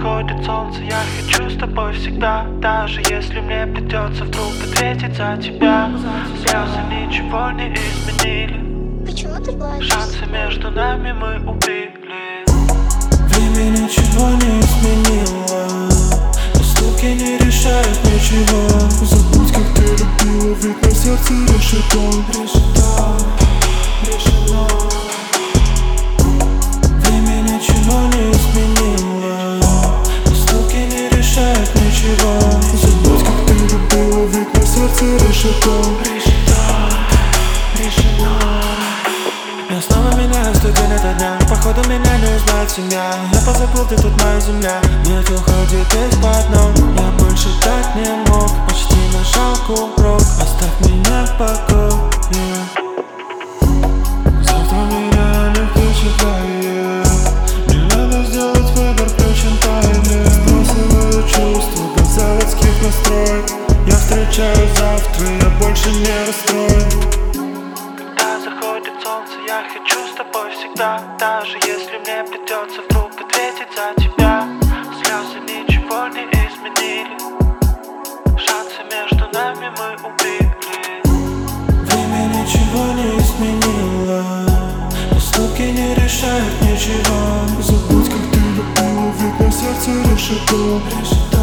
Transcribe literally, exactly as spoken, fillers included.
заходит солнце, я хочу с тобой всегда. Даже если мне придется вдруг ответить за тебя. Слезы ничего не изменили. Почему ты плачешь? Шансы между нами мы убили. Время ничего не изменило, поступки не решают ничего. Забудь, как ты любила, ведь на сердце решето. Решето, решено. Время ничего не изменило, поступки не решают ничего. Забудь, как ты любила, ведь на сердце решето. Решето, решено. Я снова меняю сто день ото дня. Походу меня не узнает семья. Я позабыл, ты тут моя земля. Нет, уходит из-под ног. Я больше так не мог. Почти нажал курок. Оставь меня в покое. Завтра меня не впечатляет. Мне надо сделать выбор, включен таймер. Бросовое чувство без заводских настроек. Я встречаю завтра, я больше не расстроен. Я хочу с тобой всегда. Даже если мне придется вдруг ответить за тебя. Слезы ничего не изменили. Шансы между нами мы убили. Время ничего не изменило, поступки не решают ничего. Забудь, как ты любила, ведь на сердце решето.